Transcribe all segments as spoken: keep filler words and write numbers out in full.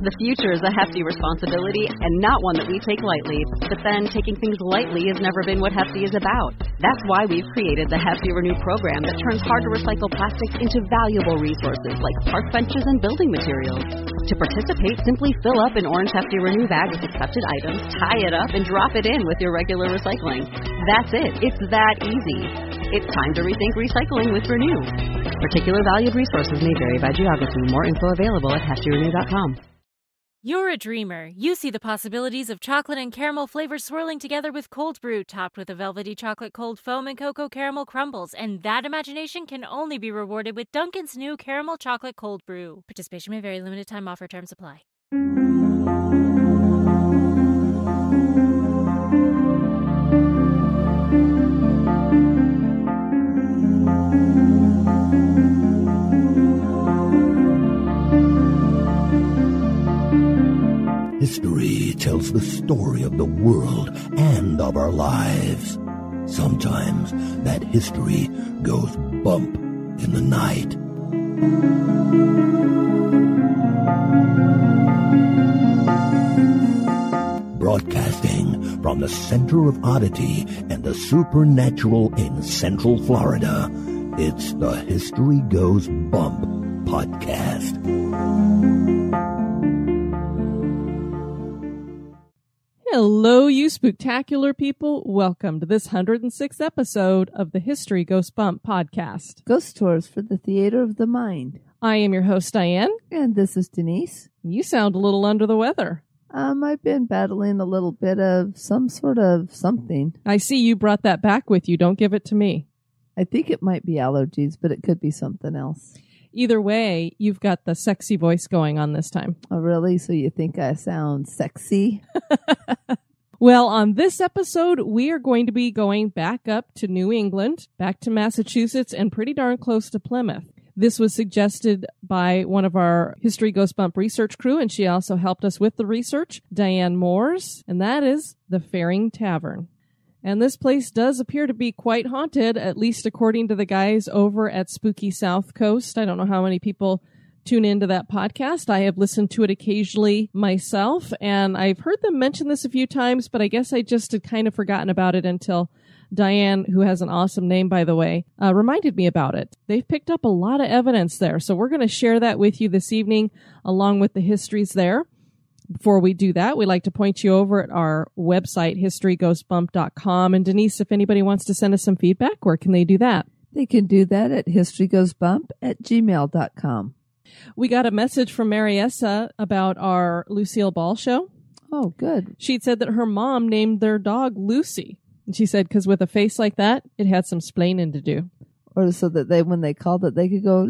The future is a hefty responsibility and not one that we take lightly. But then, taking things lightly has never been what Hefty is about. That's why we've created the Hefty Renew program that turns hard-to-recycle plastics into valuable resources like park benches and building materials. To participate, simply fill up an orange Hefty Renew bag with accepted items, tie it up, and drop it in with your regular recycling. That's it. It's that easy. It's time to rethink recycling with Renew. Particular valued resources may vary by geography. More info available at hefty renew dot com. You're a dreamer. You see the possibilities of chocolate and caramel flavors swirling together with cold brew, topped with a velvety chocolate cold foam and cocoa caramel crumbles. And that imagination can only be rewarded with Dunkin's new caramel chocolate cold brew. Participation may vary. Limited time offer. Terms apply. History tells the story of the world and of our lives. Sometimes that history goes bump in the night. Broadcasting from the center of oddity and the supernatural in Central Florida, it's the History Goes Bump podcast. Hello, you spooktacular people. Welcome to this one hundred sixth episode of the History Goes Bump podcast. Ghost tours for the theater of the mind. I am your host, Diane. And this is Denise. You sound a little under the weather. Um, I've been battling a little bit of some sort of something. I see you brought that back with you. Don't give it to me. I think it might be allergies, but it could be something else. Either way, you've got the sexy voice going on this time. Oh, really? So you think I sound sexy? Well, on this episode, we are going to be going back up to New England, back to Massachusetts, and pretty darn close to Plymouth. This was suggested by one of our History Goes Bump research crew, and she also helped us with the research, Diane Moores, and that is the Faring Tavern. And this place does appear to be quite haunted, at least according to the guys over at Spooky South Coast. I don't know how many people tune into that podcast. I have listened to it occasionally myself, and I've heard them mention this a few times, but I guess I just had kind of forgotten about it until Diane, who has an awesome name, by the way, uh, reminded me about it. They've picked up a lot of evidence there, so we're going to share that with you this evening, along with the histories there. Before we do that, we'd like to point you over at our website, history goes bump dot com. And Denise, if anybody wants to send us some feedback, where can they do that? They can do that at history goes bump at gmail dot com. We got a message from Mariessa about our Lucille Ball show. Oh, good. She'd said that her mom named their dog Lucy. And she said, because with a face like that, it had some splaining to do. Or so that they, when they called it, they could go,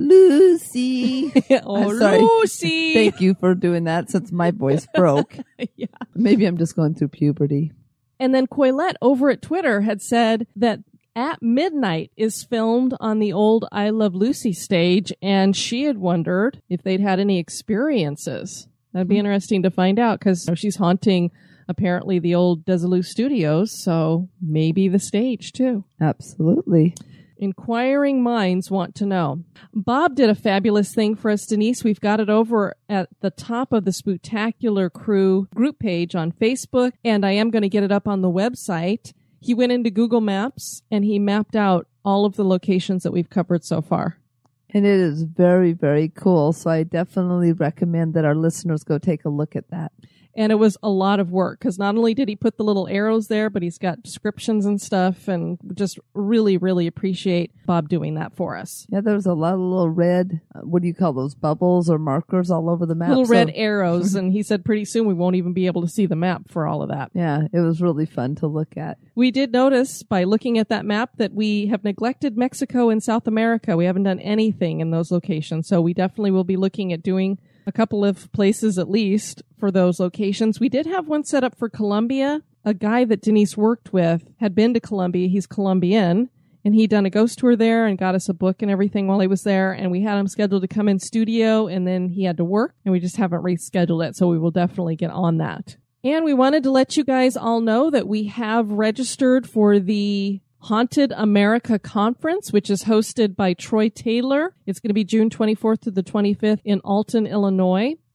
Lucy. Oh, Lucy. Thank you for doing that since my voice broke. Yeah. Maybe I'm just going through puberty. And then Coylette over at Twitter had said that At Midnight is filmed on the old I Love Lucy stage, and she had wondered if they'd had any experiences. That'd be mm-hmm. interesting to find out, because she's haunting apparently the old Desilu Studios, so maybe the stage too. Absolutely. Inquiring minds want to know. Bob did a fabulous thing for us, Denise. We've got it over at the top of the Spooktacular Crew group page on Facebook, and I am going to get it up on the website. He went into Google Maps, and he mapped out all of the locations that we've covered so far. And it is very, very cool, so I definitely recommend that our listeners go take a look at that. And it was a lot of work, because not only did he put the little arrows there, but he's got descriptions and stuff, and just really, really appreciate Bob doing that for us. Yeah, there was a lot of little red, uh, what do you call those, bubbles or markers all over the map? Little so. red arrows, and he said pretty soon we won't even be able to see the map for all of that. Yeah, it was really fun to look at. We did notice by looking at that map that we have neglected Mexico and South America. We haven't done anything in those locations, so we definitely will be looking at doing a couple of places at least for those locations. We did have one set up for Colombia. A guy that Denise worked with had been to Colombia. He's Colombian, and he'd done a ghost tour there and got us a book and everything while he was there. And we had him scheduled to come in studio, and then he had to work, and we just haven't rescheduled it. So we will definitely get on that. And we wanted to let you guys all know that we have registered for the Haunted America Conference, which is hosted by Troy Taylor. It's going to be June twenty-fourth to the twenty-fifth in Alton, Illinois.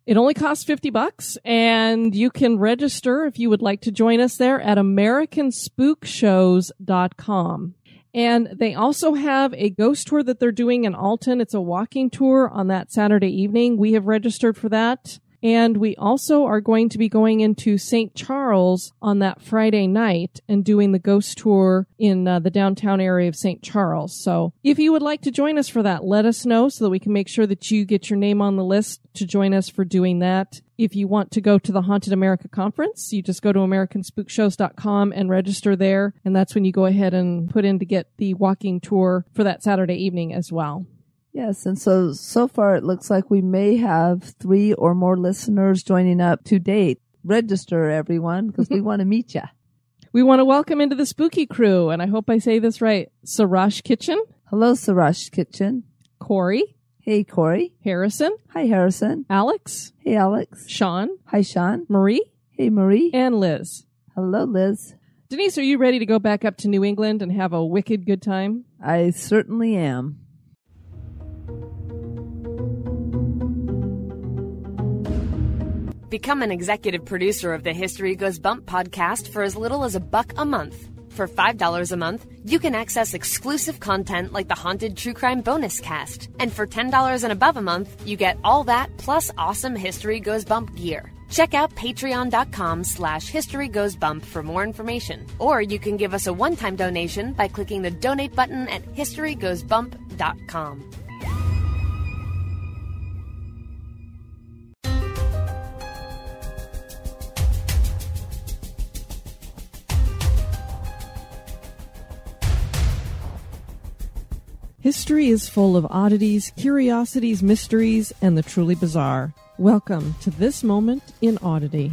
It only costs fifty bucks, and you can register if you would like to join us there at American Spook Shows dot com. And they also have a ghost tour that they're doing in Alton. It's a walking tour on that Saturday evening. We have registered for that. And we also are going to be going into Saint Charles on that Friday night and doing the ghost tour in uh, the downtown area of Saint Charles. So if you would like to join us for that, let us know so that we can make sure that you get your name on the list to join us for doing that. If you want to go to the Haunted America Conference, you just go to American Spook Shows dot com and register there. And that's when you go ahead and put in to get the walking tour for that Saturday evening as well. Yes, and so, so far it looks like we may have three or more listeners joining up to date. Register, everyone, because we want to meet you. We want to welcome into the spooky crew, and I hope I say this right, Sarash Kitchen. Hello, Sarash Kitchen. Corey. Hey, Corey. Harrison. Hi, Harrison. Alex. Hey, Alex. Sean. Hi, Sean. Marie. Hey, Marie. And Liz. Hello, Liz. Denise, are you ready to go back up to New England and have a wicked good time? I certainly am. Become an executive producer of the History Goes Bump podcast for as little as a buck a month. For five dollars a month, you can access exclusive content like the Haunted True Crime Bonus Cast. And for ten dollars and above a month, you get all that plus awesome History Goes Bump gear. Check out patreon.com slash History Goes Bump for more information. Or you can give us a one-time donation by clicking the donate button at history goes bump dot com. History is full of oddities, curiosities, mysteries, and the truly bizarre. Welcome to This Moment in Oddity.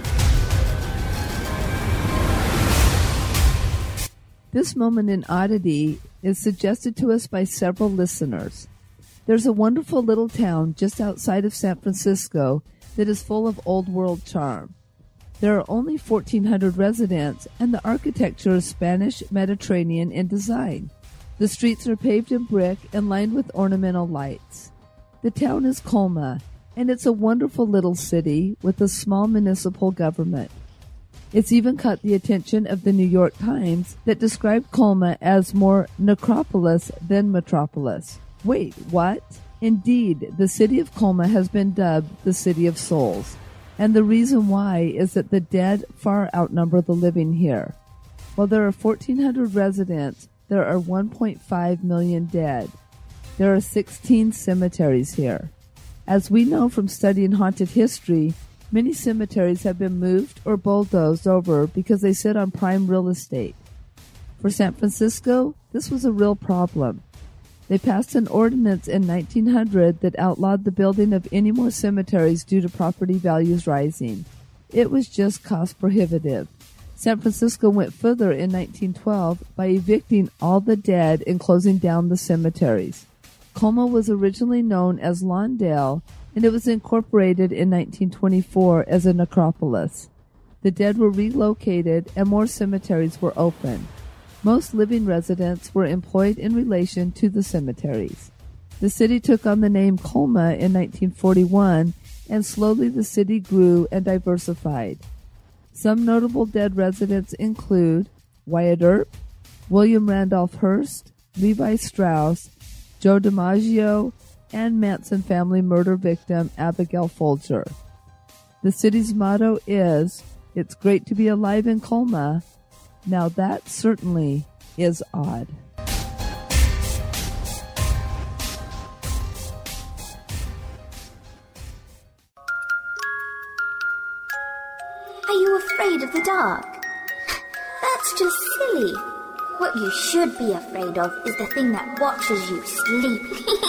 This Moment in Oddity is suggested to us by several listeners. There's a wonderful little town just outside of San Francisco that is full of old world charm. There are only fourteen hundred residents, and the architecture is Spanish Mediterranean in design. The streets are paved in brick and lined with ornamental lights. The town is Colma, and it's a wonderful little city with a small municipal government. It's even caught the attention of the New York Times that described Colma as more necropolis than metropolis. Wait, what? Indeed, the city of Colma has been dubbed the City of Souls, and the reason why is that the dead far outnumber the living here. While there are fourteen hundred residents, there are one point five million dead. There are sixteen cemeteries here. As we know from studying haunted history, many cemeteries have been moved or bulldozed over because they sit on prime real estate. For San Francisco, this was a real problem. They passed an ordinance in nineteen hundred that outlawed the building of any more cemeteries due to property values rising. It was just cost prohibitive. San Francisco went further in nineteen twelve by evicting all the dead and closing down the cemeteries. Colma was originally known as Lawndale, and it was incorporated in nineteen twenty-four as a necropolis. The dead were relocated and more cemeteries were opened. Most living residents were employed in relation to the cemeteries. The city took on the name Colma in nineteen forty-one, and slowly the city grew and diversified. Some notable dead residents include Wyatt Earp, William Randolph Hearst, Levi Strauss, Joe DiMaggio, and Manson family murder victim Abigail Folger. The city's motto is, "It's great to be alive in Colma." Now that certainly is odd. Are you afraid of the dark? That's just silly. What you should be afraid of is the thing that watches you sleep.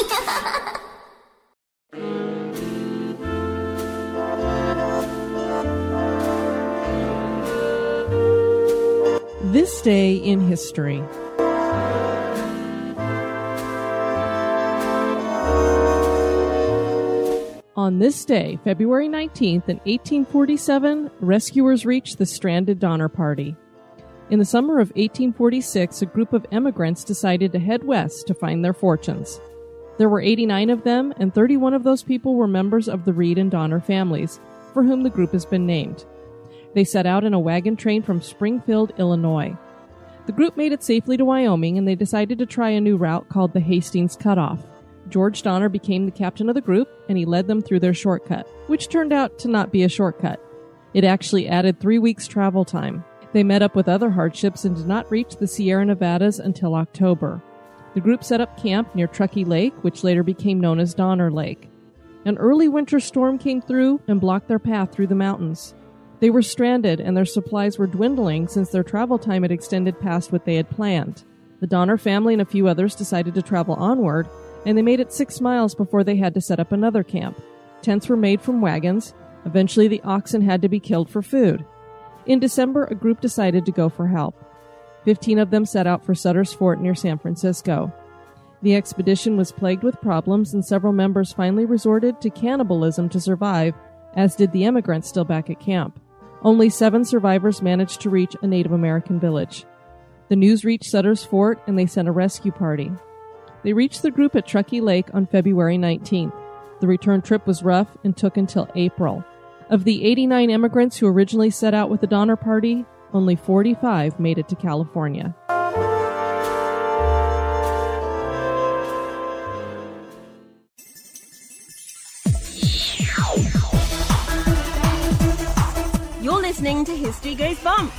This day in history. On this day, February nineteenth, in eighteen forty-seven, rescuers reached the stranded Donner Party. In the summer of eighteen forty-six, a group of emigrants decided to head west to find their fortunes. There were eighty-nine of them, and thirty-one of those people were members of the Reed and Donner families, for whom the group has been named. They set out in a wagon train from Springfield, Illinois. The group made it safely to Wyoming, and they decided to try a new route called the Hastings Cutoff. George Donner became the captain of the group, and he led them through their shortcut, which turned out to not be a shortcut. It actually added three weeks' travel time. They met up with other hardships and did not reach the Sierra Nevadas until October. The group set up camp near Truckee Lake, which later became known as Donner Lake. An early winter storm came through and blocked their path through the mountains. They were stranded, and their supplies were dwindling since their travel time had extended past what they had planned. The Donner family and a few others decided to travel onward, and they made it six miles before they had to set up another camp. Tents were made from wagons. Eventually, the oxen had to be killed for food. In December, a group decided to go for help. Fifteen of them set out for Sutter's Fort near San Francisco. The expedition was plagued with problems, and several members finally resorted to cannibalism to survive, as did the emigrants still back at camp. Only seven survivors managed to reach a Native American village. The news reached Sutter's Fort, and they sent a rescue party. They reached the group at Truckee Lake on February nineteenth. The return trip was rough and took until April. Of the eighty-nine immigrants who originally set out with the Donner Party, only forty-five made it to California. You're listening to History Goes Bump.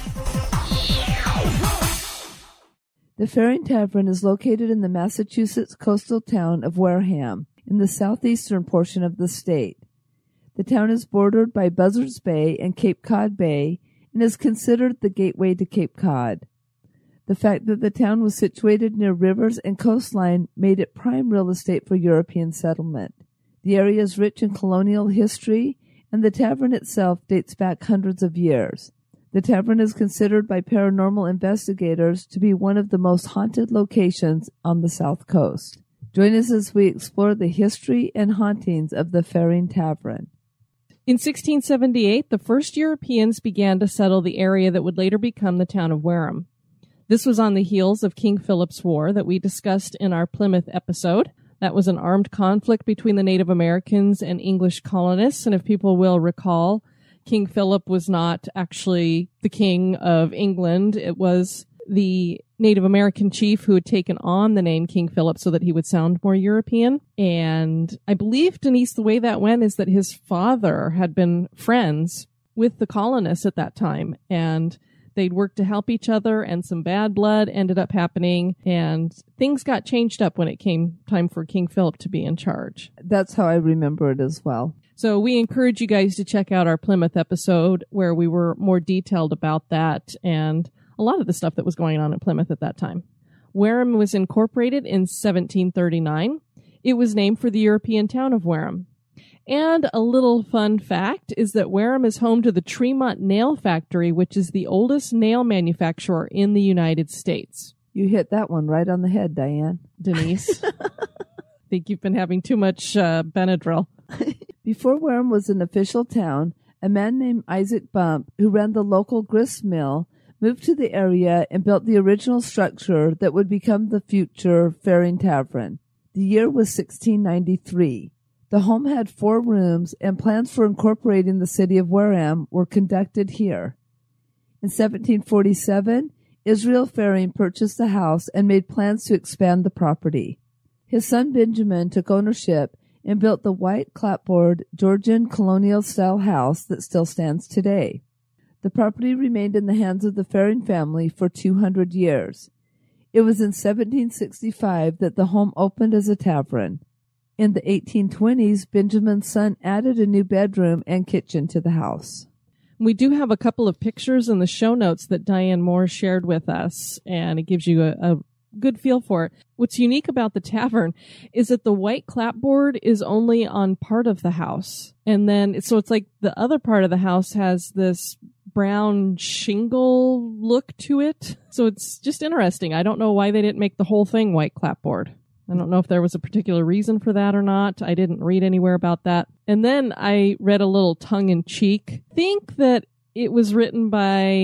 The Faring Tavern is located in the Massachusetts coastal town of Wareham, in the southeastern portion of the state. The town is bordered by Buzzards Bay and Cape Cod Bay and is considered the gateway to Cape Cod. The fact that the town was situated near rivers and coastline made it prime real estate for European settlement. The area is rich in colonial history, and the tavern itself dates back hundreds of years. The tavern is considered by paranormal investigators to be one of the most haunted locations on the South Coast. Join us as we explore the history and hauntings of the Faring Tavern. In sixteen seventy-eight, the first Europeans began to settle the area that would later become the town of Wareham. This was on the heels of King Philip's War that we discussed in our Plymouth episode. That was an armed conflict between the Native Americans and English colonists, and if people will recall, King Philip was not actually the king of England. It was the Native American chief who had taken on the name King Philip so that he would sound more European. And I believe, Denise, the way that went is that his father had been friends with the colonists at that time, and they'd worked to help each other, and some bad blood ended up happening, and things got changed up when it came time for King Philip to be in charge. That's how I remember it as well. So we encourage you guys to check out our Plymouth episode where we were more detailed about that and a lot of the stuff that was going on in Plymouth at that time. Wareham was incorporated in seventeen thirty-nine. It was named for the European town of Wareham. And a little fun fact is that Wareham is home to the Tremont Nail Factory, which is the oldest nail manufacturer in the United States. You hit that one right on the head, Diane. Denise. I think you've been having too much uh, Benadryl. Before Wareham was an official town, a man named Isaac Bump, who ran the local grist mill, moved to the area and built the original structure that would become the future Faring Tavern. The year was sixteen ninety-three. The home had four rooms, and plans for incorporating the city of Wareham were conducted here. In seventeen forty-seven, Israel Faring purchased the house and made plans to expand the property. His son Benjamin took ownership and built the white clapboard Georgian colonial-style house that still stands today. The property remained in the hands of the Faring family for two hundred years. It was in seventeen sixty-five that the home opened as a tavern. In the eighteen twenties, Benjamin's son added a new bedroom and kitchen to the house. We do have a couple of pictures in the show notes that Diane Moore shared with us, and it gives you a, a good feel for it. What's unique about the tavern is that the white clapboard is only on part of the house. And then, so it's like the other part of the house has this brown shingle look to it. So it's just interesting. I don't know why they didn't make the whole thing white clapboard. I don't know if there was a particular reason for that or not. I didn't read anywhere about that. And then I read a little tongue-in-cheek. I think that it was written by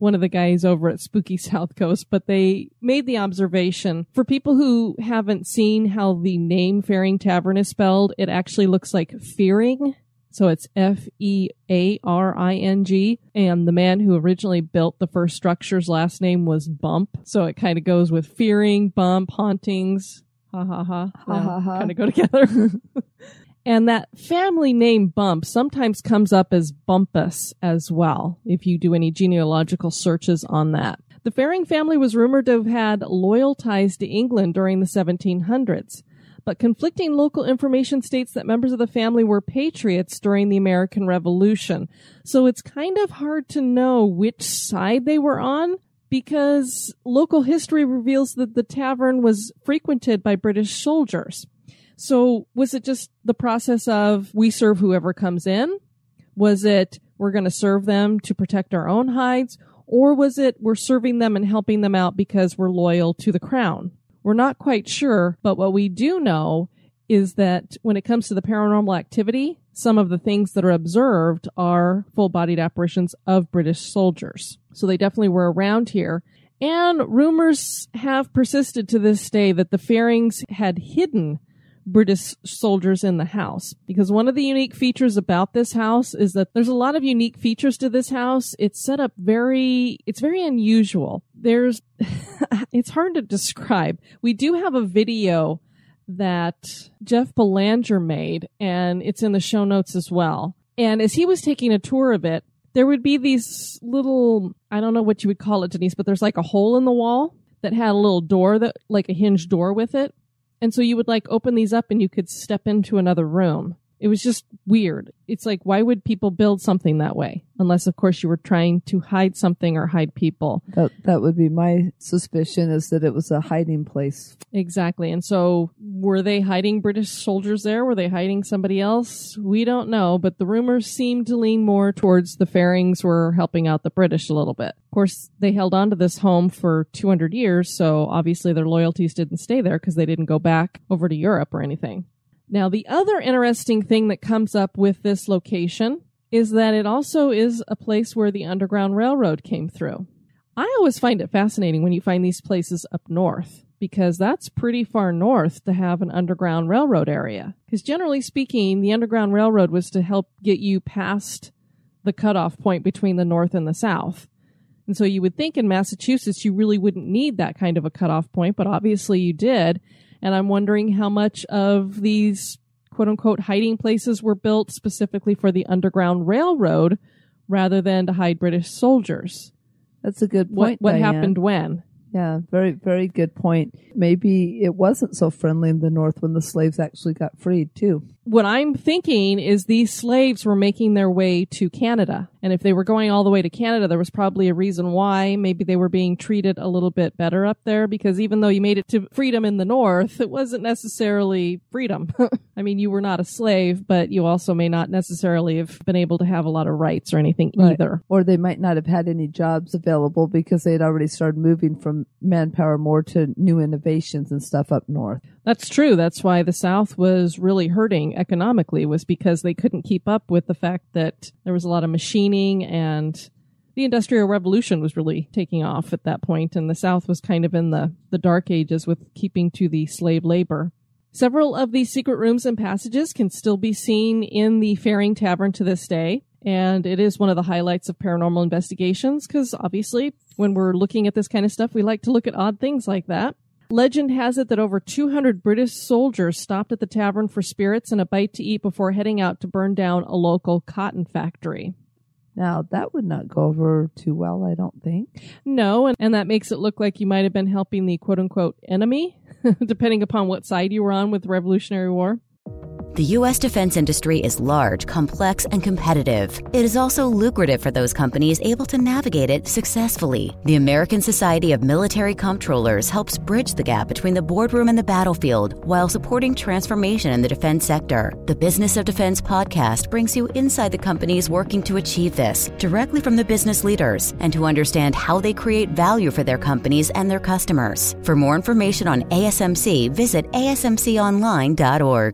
one of the guys over at Spooky South Coast, but they made the observation for people who haven't seen how the name Fearing Tavern is spelled, it actually looks like Fearing. So it's F E A R I N G. And the man who originally built the first structure's last name was Bump. So it kind of goes with Fearing, Bump, Hauntings. Ha ha ha. Ha ha ha. Kind of go together. And that family name Bump sometimes comes up as Bumpus as well, if you do any genealogical searches on that. The Fearing family was rumored to have had loyal ties to England during the seventeen hundreds, but conflicting local information states that members of the family were patriots during the American Revolution. So it's kind of hard to know which side they were on, because local history reveals that the tavern was frequented by British soldiers. So was it just the process of we serve whoever comes in? Was it we're going to serve them to protect our own hides? Or was it we're serving them and helping them out because we're loyal to the crown? We're not quite sure, but what we do know is that when it comes to the paranormal activity, some of the things that are observed are full-bodied apparitions of British soldiers. So they definitely were around here. And rumors have persisted to this day that the Fearings had hidden British soldiers in the house, because one of the unique features about this house is that there's a lot of unique features to this house. It's set up very, it's very unusual. There's, it's hard to describe. We do have a video that Jeff Belanger made, and it's in the show notes as well. And as he was taking a tour of it, there would be these little, I don't know what you would call it, Denise, but there's like a hole in the wall that had a little door, that like a hinged door with it. And so you would like open these up and you could step into another room. It was just weird. It's like, why would people build something that way? Unless, of course, you were trying to hide something or hide people. That that would be my suspicion, is that it was a hiding place. Exactly. And so were they hiding British soldiers there? Were they hiding somebody else? We don't know, but the rumors seem to lean more towards the Fearings were helping out the British a little bit. Of course, they held on to this home for two hundred years, so obviously their loyalties didn't stay there because they didn't go back over to Europe or anything. Now, the other interesting thing that comes up with this location is that it also is a place where the Underground Railroad came through. I always find it fascinating when you find these places up north, because that's pretty far north to have an Underground Railroad area. Because generally speaking, the Underground Railroad was to help get you past the cutoff point between the North and the South. And so you would think in Massachusetts you really wouldn't need that kind of a cutoff point, but obviously you did. And I'm wondering how much of these quote-unquote hiding places were built specifically for the Underground Railroad rather than to hide British soldiers. That's a good point, What, what Diane. happened when? Yeah, very, very good point. Maybe it wasn't so friendly in the North when the slaves actually got freed, too. What I'm thinking is these slaves were making their way to Canada. And if they were going all the way to Canada, there was probably a reason why. Maybe they were being treated a little bit better up there, because even though you made it to freedom in the North, it wasn't necessarily freedom. I mean, you were not a slave, but you also may not necessarily have been able to have a lot of rights or anything Right. either. Or they might not have had any jobs available because they had already started moving from manpower more to new innovations and stuff up north. That's true. That's why the South was really hurting economically, was because they couldn't keep up with the fact that there was a lot of machining, and the Industrial Revolution was really taking off at that point, and the South was kind of in the, the dark ages with keeping to the slave labor. Several of these secret rooms and passages can still be seen in the Fearing Tavern to this day, and it is one of the highlights of paranormal investigations, because obviously when we're looking at this kind of stuff, we like to look at odd things like that. Legend has it that over two hundred British soldiers stopped at the tavern for spirits and a bite to eat before heading out to burn down a local cotton factory. Now, that would not go over too well, I don't think. No, and, and that makes it look like you might have been helping the quote-unquote enemy, depending upon what side you were on with the Revolutionary War. The U S defense industry is large, complex, and competitive. It is also lucrative for those companies able to navigate it successfully. The American Society of Military Comptrollers helps bridge the gap between the boardroom and the battlefield while supporting transformation in the defense sector. The Business of Defense podcast brings you inside the companies working to achieve this, directly from the business leaders, and to understand how they create value for their companies and their customers. For more information on A S M C, visit A S M C online dot org.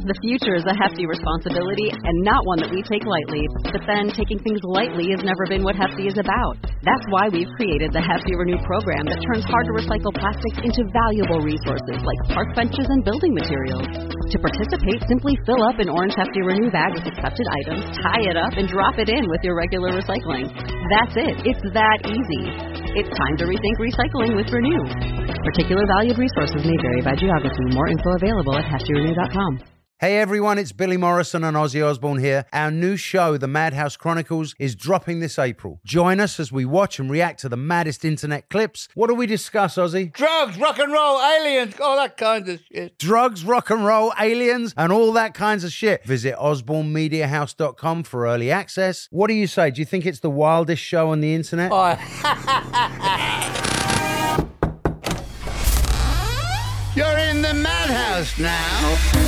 The future is a hefty responsibility and not one that we take lightly. But then taking things lightly has never been what Hefty is about. That's why we've created the Hefty Renew program that turns hard-to-recycle plastics into valuable resources like park benches and building materials. To participate, simply fill up an orange Hefty Renew bag with accepted items, tie it up, and drop it in with your regular recycling. That's it. It's that easy. It's time to rethink recycling with Renew. Particular valued resources may vary by geography. More info available at hefty renew dot com. Hey everyone, it's Billy Morrison and Ozzy Osbourne here. Our new show, The Madhouse Chronicles, is dropping this April. Join us as we watch and react to the maddest internet clips. What do we discuss, Ozzy? Drugs, rock and roll, aliens, all that kind of shit. Drugs, rock and roll, aliens, and all that kinds of shit. Visit osborne media house dot com for early access. What do you say? Do you think it's the wildest show on the internet? Oh. You're in the madhouse now.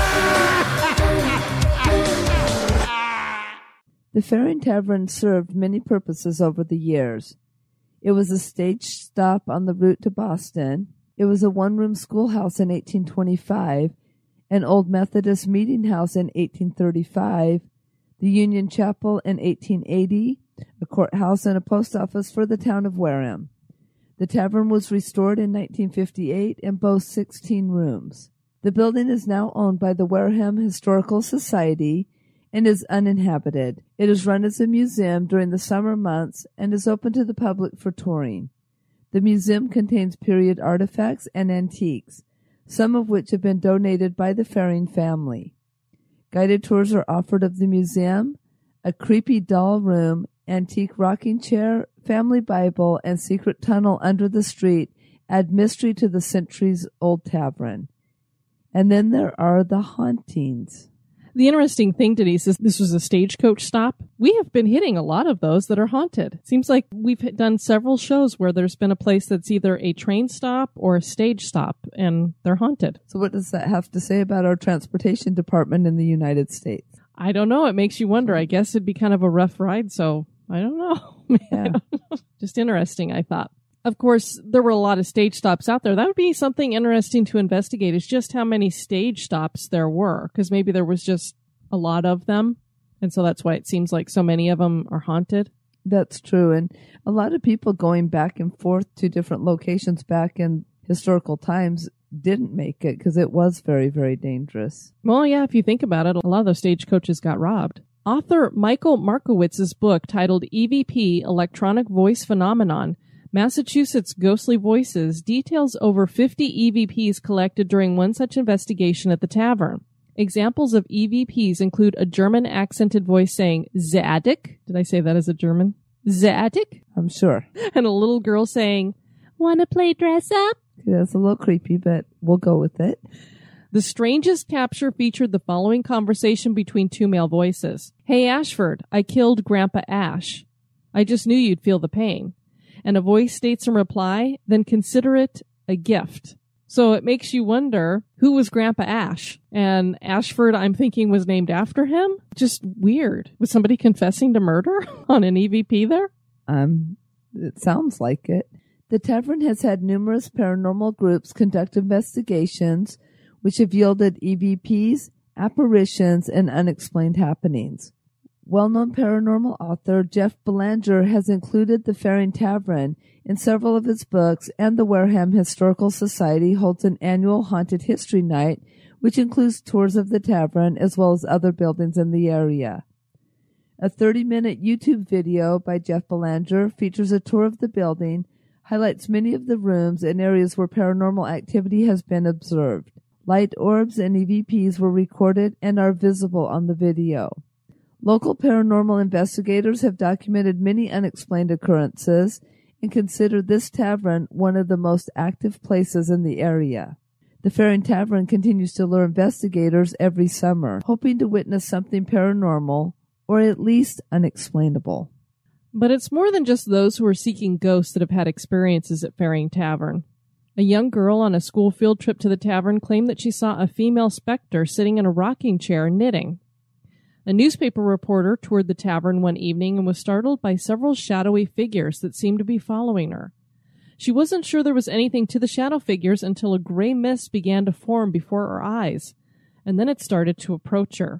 The Faring Tavern served many purposes over the years. It was a stage stop on the route to Boston. It was a one-room schoolhouse in eighteen twenty-five, an old Methodist meeting house in eighteen thirty-five, the Union Chapel in eighteen eighty, a courthouse and a post office for the town of Wareham. The tavern was restored in nineteen fifty-eight and boasts sixteen rooms. The building is now owned by the Wareham Historical Society and is uninhabited. It is run as a museum during the summer months and is open to the public for touring. The museum contains period artifacts and antiques, some of which have been donated by the Faring family. Guided tours are offered of the museum, a creepy doll room, antique rocking chair, family Bible, and secret tunnel under the street add mystery to the centuries-old tavern. And then there are the hauntings. The interesting thing, Denise, is this was a stagecoach stop. We have been hitting a lot of those that are haunted. Seems like we've done several shows where there's been a place that's either a train stop or a stage stop, and they're haunted. So what does that have to say about our transportation department in the United States? I don't know. It makes you wonder. I guess it'd be kind of a rough ride, so I don't know. Yeah. I don't know. Just interesting, I thought. Of course, there were a lot of stage stops out there. That would be something interesting to investigate, is just how many stage stops there were, because maybe there was just a lot of them, and so that's why it seems like so many of them are haunted. That's true, and a lot of people going back and forth to different locations back in historical times didn't make it because it was very, very dangerous. Well, yeah, if you think about it, a lot of those stagecoaches got robbed. Author Michael Markowitz's book, titled E V P, Electronic Voice Phenomenon, Massachusetts Ghostly Voices, details over fifty E V Ps collected during one such investigation at the tavern. Examples of E V Ps include a German accented voice saying, Zadig. Did I say that as a German? Zadig? I'm sure. And a little girl saying, wanna play dress up? That's a little creepy, but we'll go with it. The strangest capture featured the following conversation between two male voices. Hey, Ashford, I killed Grandpa Ash. I just knew you'd feel the pain. And a voice states in reply, then consider it a gift. So it makes you wonder, who was Grandpa Ash? And Ashford, I'm thinking, was named after him? Just weird. Was somebody confessing to murder on an E V P there? Um, it sounds like it. The tavern has had numerous paranormal groups conduct investigations which have yielded E V Ps, apparitions, and unexplained happenings. Well-known paranormal author Jeff Belanger has included the Faring Tavern in several of his books, and the Wareham Historical Society holds an annual Haunted History Night, which includes tours of the tavern as well as other buildings in the area. A thirty-minute YouTube video by Jeff Belanger features a tour of the building, highlights many of the rooms and areas where paranormal activity has been observed. Light orbs and E V Ps were recorded and are visible on the video. Local paranormal investigators have documented many unexplained occurrences and consider this tavern one of the most active places in the area. The Faring Tavern continues to lure investigators every summer, hoping to witness something paranormal or at least unexplainable. But it's more than just those who are seeking ghosts that have had experiences at Faring Tavern. A young girl on a school field trip to the tavern claimed that she saw a female specter sitting in a rocking chair knitting. A newspaper reporter toured the tavern one evening and was startled by several shadowy figures that seemed to be following her. She wasn't sure there was anything to the shadow figures until a gray mist began to form before her eyes. and then it started to approach her.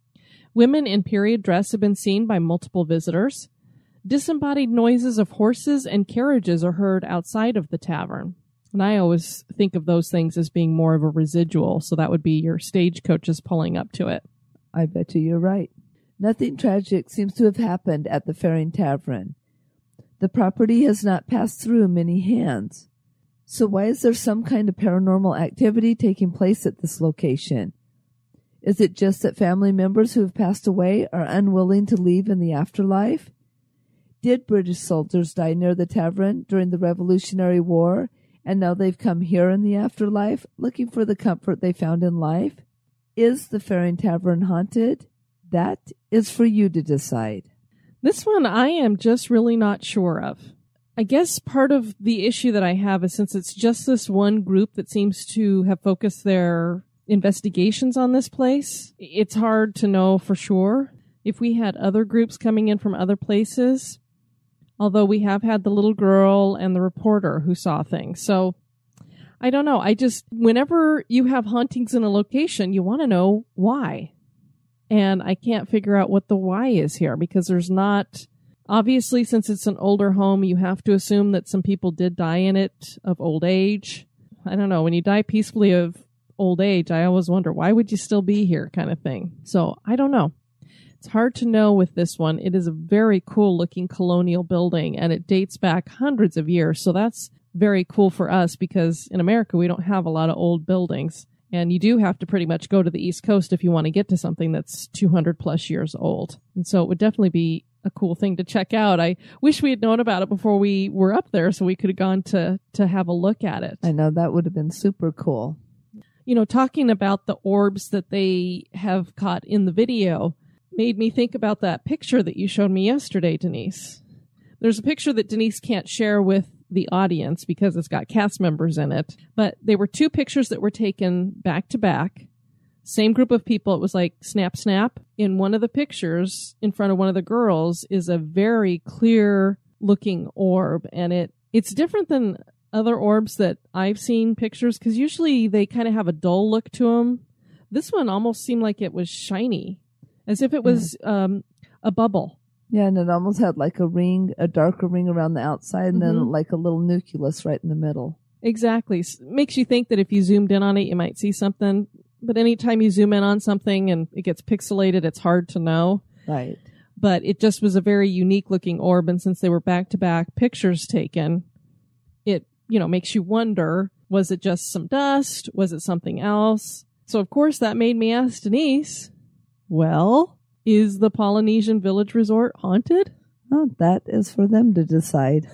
Women in period dress have been seen by multiple visitors. Disembodied noises of horses and carriages are heard outside of the tavern. And I always think of those things as being more of a residual, so that would be your stagecoaches pulling up to it. I bet you you're right. Nothing tragic seems to have happened at the Faring Tavern. The property has not passed through many hands. So why is there some kind of paranormal activity taking place at this location? Is it just that family members who have passed away are unwilling to leave in the afterlife? Did British soldiers die near the tavern during the Revolutionary War, and now they've come here in the afterlife, looking for the comfort they found in life? Is the Faring Tavern haunted? That is for you to decide. This one I am just really not sure of. I guess part of the issue that I have is since it's just this one group that seems to have focused their investigations on this place, it's hard to know for sure. If we had other groups coming in from other places, although we have had the little girl and the reporter who saw things. So I don't know. I just, whenever you have hauntings in a location, you want to know why. And I can't figure out what the why is here because there's not, obviously, since it's an older home, you have to assume that some people did die in it of old age. I don't know. When you die peacefully of old age, I always wonder, why would you still be here kind of thing? So I don't know. It's hard to know with this one. It is a very cool looking colonial building and it dates back hundreds of years. So that's very cool for us because in America, we don't have a lot of old buildings. And you do have to pretty much go to the East Coast if you want to get to something that's two hundred plus years old. And so it would definitely be a cool thing to check out. I wish we had known about it before we were up there so we could have gone to, to have a look at it. I know, that would have been super cool. You know, talking about the orbs that they have caught in the video made me think about that picture that you showed me yesterday, Denise. There's a picture that Denise can't share with the audience because it's got cast members in it, but they were two pictures that were taken back to back. Same group of people. It was like snap, snap. In one of the pictures in front of one of the girls is a very clear looking orb, and it it's different than other orbs that I've seen pictures because usually they kind of have a dull look to them. This one almost seemed like it was shiny, as if it was yeah. um, a bubble. Yeah, and it almost had like a ring, a darker ring around the outside, and mm-hmm. then like a little nucleus right in the middle. Exactly. Makes you think that if you zoomed in on it, you might see something. But anytime you zoom in on something and it gets pixelated, it's hard to know. Right. But it just was a very unique looking orb. And since they were back to back pictures taken, it, you know, makes you wonder, was it just some dust? Was it something else? So of course that made me ask Denise, well, is the Polynesian Village Resort haunted? Oh, that is for them to decide.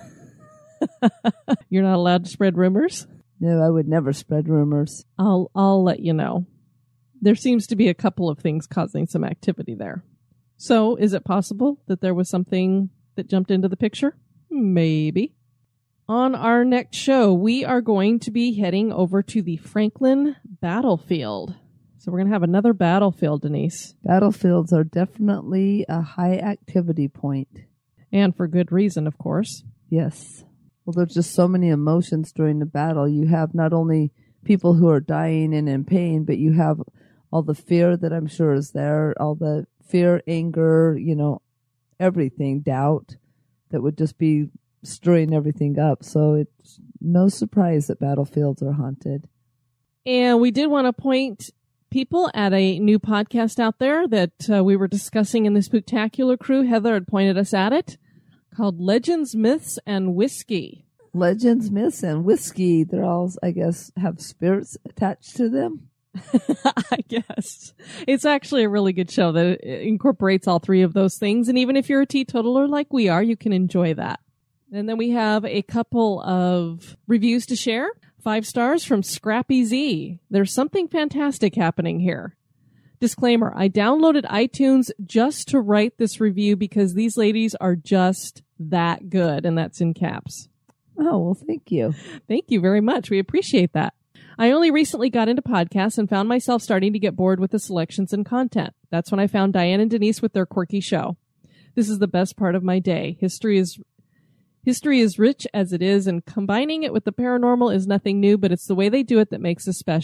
You're not allowed to spread rumors? No, I would never spread rumors. I'll I'll let you know. There seems to be a couple of things causing some activity there. So, is it possible that there was something that jumped into the picture? Maybe. On our next show, we are going to be heading over to the Franklin battlefield. So we're going to have another battlefield, Denise. Battlefields are definitely a high activity point. And for good reason, of course. Yes. Well, there's just so many emotions during the battle. You have not only people who are dying and in pain, but you have all the fear that I'm sure is there, all the fear, anger, you know, everything, doubt that would just be stirring everything up. So it's no surprise that battlefields are haunted. And we did want to point people at a new podcast out there that uh, we were discussing in the Spooktacular crew. Heather had pointed us at it, called Legends, Myths, and Whiskey. Legends, Myths, and Whiskey. They're all, I guess, have spirits attached to them. I guess. It's actually a really good show that incorporates all three of those things. And even if you're a teetotaler like we are, you can enjoy that. And then we have a couple of reviews to share. Five stars from Scrappy Z. There's something fantastic happening here. Disclaimer, I downloaded iTunes just to write this review because these ladies are just that good. And that's in caps. Oh, well, thank you. Thank you very much. We appreciate that. I only recently got into podcasts and found myself starting to get bored with the selections and content. That's when I found Diane and Denise with their quirky show. This is the best part of my day. History is History is rich as it is, and combining it with the paranormal is nothing new, but it's the way they do it that makes it special.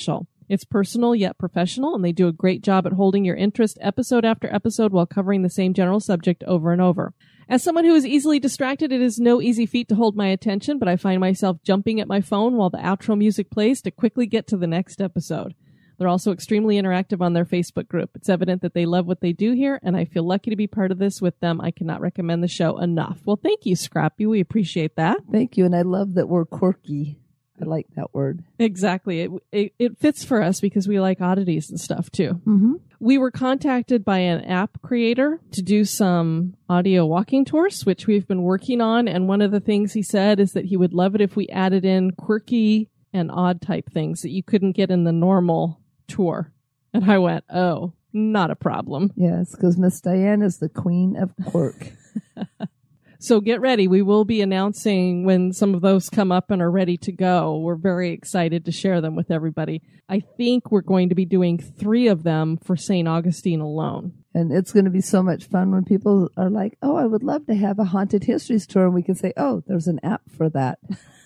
It's personal yet professional, and they do a great job at holding your interest episode after episode while covering the same general subject over and over. As someone who is easily distracted, it is no easy feat to hold my attention, but I find myself jumping at my phone while the outro music plays to quickly get to the next episode. They're also extremely interactive on their Facebook group. It's evident that they love what they do here, and I feel lucky to be part of this with them. I cannot recommend the show enough. Well, thank you, Scrappy. We appreciate that. Thank you, and I love that we're quirky. I like that word. Exactly. It, it it fits for us because we like oddities and stuff too. Mm-hmm. We were contacted by an app creator to do some audio walking tours, which we've been working on. And one of the things he said is that he would love it if we added in quirky and odd type things that you couldn't get in the normal tour. And I went, oh, not a problem. Yes, because Miss Diane is the queen of quirk. So get ready. We will be announcing when some of those come up and are ready to go. We're very excited to share them with everybody. I think we're going to be doing three of them for Saint Augustine alone. And it's going to be so much fun when people are like, oh, I would love to have a haunted histories tour. And we can say, oh, there's an app for that.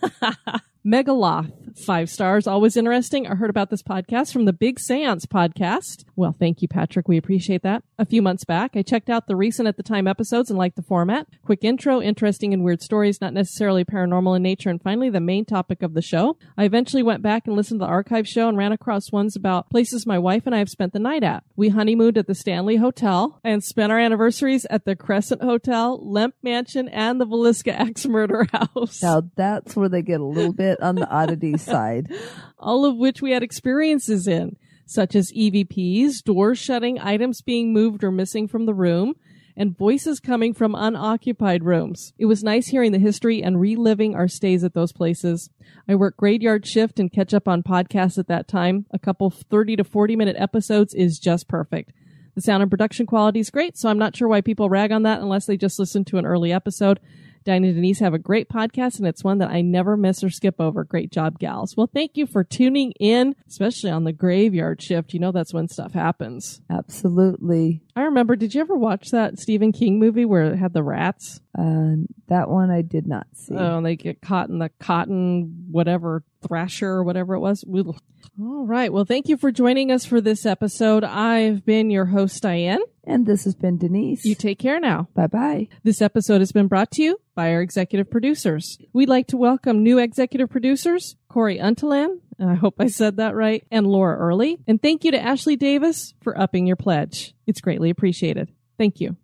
Megaloth, five stars, always interesting. I heard about this podcast from the Big Seance podcast. Well, thank you, Patrick. We appreciate that. A few months back, I checked out the recent at the time episodes and liked the format. Quick intro, interesting and weird stories, not necessarily paranormal in nature. And finally, the main topic of the show. I eventually went back and listened to the archive show and ran across ones about places my wife and I have spent the night at. We honeymooned at the Stanley Hotel and spent our anniversaries at the Crescent Hotel, Lemp Mansion, and the Villisca Axe Murder House. Now, that's where they get a little bit on the oddity side. All of which we had experiences in, such as E V Ps, doors shutting, items being moved or missing from the room, and voices coming from unoccupied rooms. It was nice hearing the history and reliving our stays at those places. I work graveyard shift and catch up on podcasts at that time. A couple thirty to forty minute episodes is just perfect. The sound and production quality is great, so I'm not sure why people rag on that unless they just listen to an early episode. Diane and Denise have a great podcast, and it's one that I never miss or skip over. Great job, gals. Well, thank you for tuning in, especially on the graveyard shift. You know that's when stuff happens. Absolutely. I remember, did you ever watch that Stephen King movie where it had the rats? Uh, that one I did not see. Oh, and they get caught in the cotton, whatever, thrasher or whatever it was. All right. Well, thank you for joining us for this episode. I've been your host, Diane. And this has been Denise. You take care now. Bye-bye. This episode has been brought to you by our executive producers. We'd like to welcome new executive producers, Corey Untalan, and I hope I said that right, and Laura Early. And thank you to Ashley Davis for upping your pledge. It's greatly appreciated. Thank you.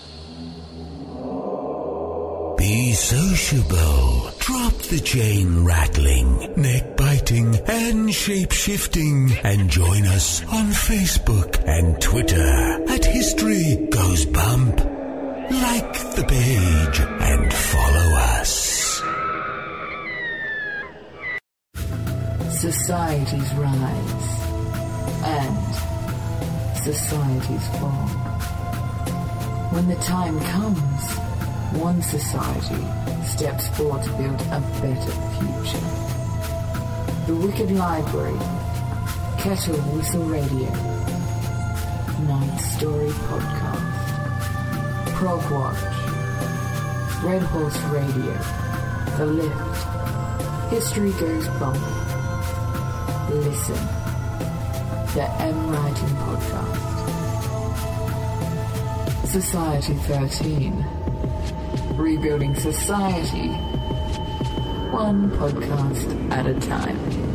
Be sociable. Drop the chain rattling, neck biting, and shape shifting, and join us on Facebook and Twitter at History Goes Bump. Like the page and follow us. Societies rise and societies fall. When the time comes, one society steps forward to build a better future. The Wicked Library, Kettle Whistle Radio, Night Story Podcast, Prog Watch, Red Horse Radio, The Lift, History Goes Bump, Listen, the M Writing Podcast, Society thirteen, Rebuilding Society, one podcast at a time.